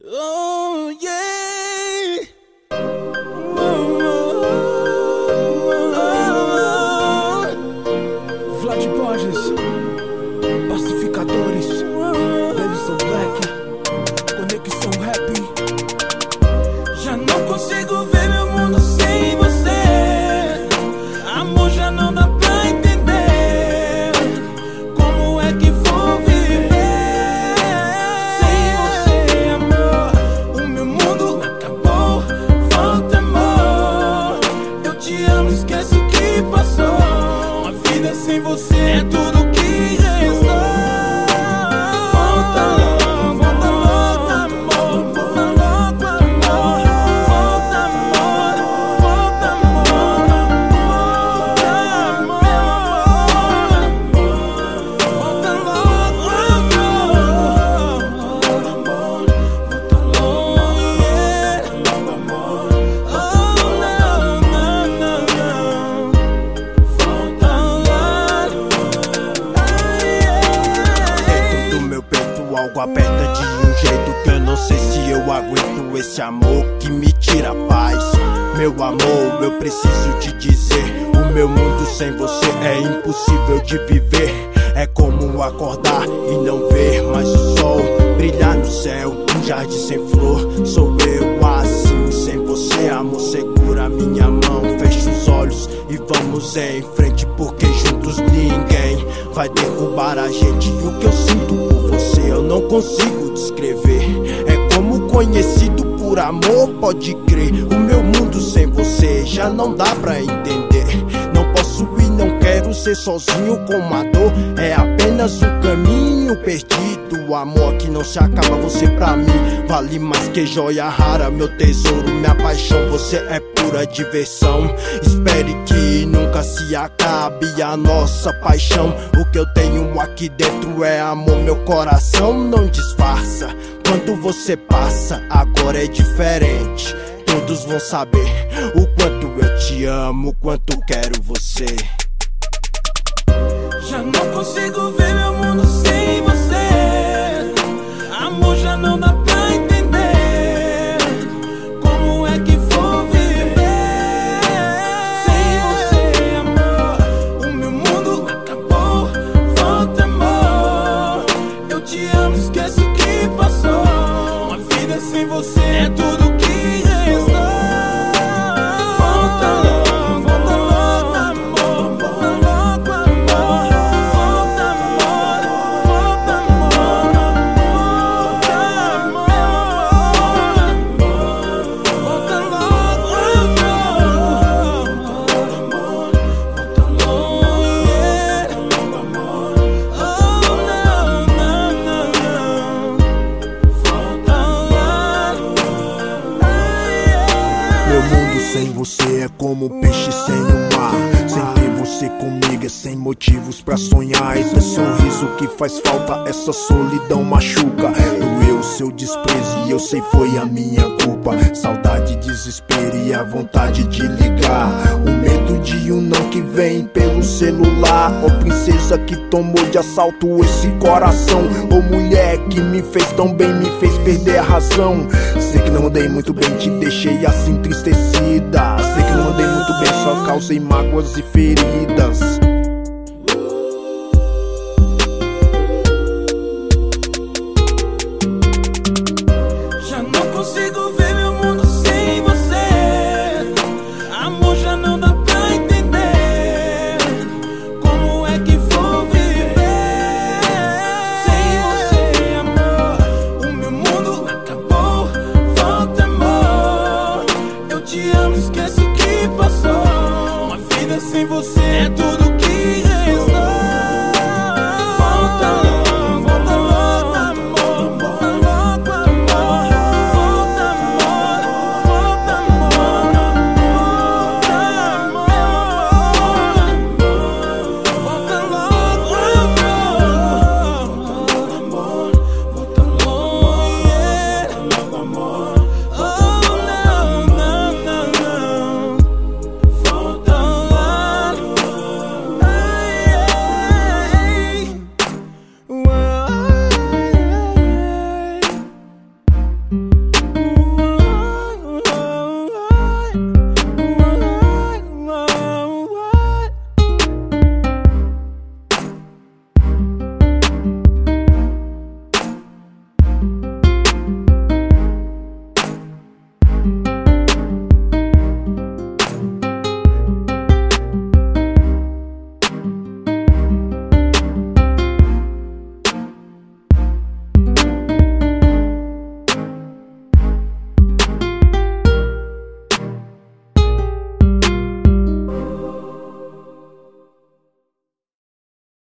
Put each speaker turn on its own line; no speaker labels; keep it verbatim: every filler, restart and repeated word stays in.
Oh, yeah. Oh, oh, oh. Vlad Borges, Pacificadores, Davidson Black, Conexão Rap. Já não consigo ver meu mundo sem você. Amor, já não dá pra entender como é que vou viver sem você, amor. O meu mundo acabou, falta amor. Eu te amo, esquece o que passou. Uma vida sem você é tudo que restou.
Algo aperta de um jeito que eu não sei se eu aguento esse amor que me tira a paz. Meu amor, eu preciso te dizer, o meu mundo sem você é impossível de viver. É como acordar e não ver mais o sol brilhar no céu, um jardim sem flor. Sou eu assim, sem você, amor, segura minha mão, fecha os olhos e vamos em frente, porque juntos ninguém vai derrubar a gente. E o que eu sinto por você eu não consigo descrever. É como conhecido por amor, pode crer. O meu mundo sem você já não dá pra entender. Não posso e não quero ser sozinho com uma dor. É apenas um caminho perdido. O amor que não se acaba, você pra mim vale mais que joia rara. Meu tesouro, minha paixão, você é pura diversão. Espere que nunca se acabe a nossa paixão. O que eu tenho aqui dentro é amor, meu coração não disfarça. Quando você passa, agora é diferente. Todos vão saber o quanto eu te amo, o quanto quero você.
Já não consigo ver meu mundo sem você. Amor, já não dá pra entender como é que vou viver sem você, amor. O meu mundo acabou, falta amor. Eu te amo, esquece o que passou. Uma vida sem você é tudo que restou.
Meu mundo sem você é como peixe sem o mar. Sem ter você comigo é sem motivos pra sonhar. Esse sorriso que faz falta, essa solidão machuca. Doeu seu desprezo e eu sei foi a minha culpa. Saudade, desespero e a vontade de ligar. O medo de um não que vem pelo celular. Ó princesa que tomou de assalto esse coração. Ô mulher que me fez tão bem, me fez perder a razão. Sei que não andei muito bem, te deixei assim entristecida. Sei que não andei muito bem, só causei mágoas e feridas.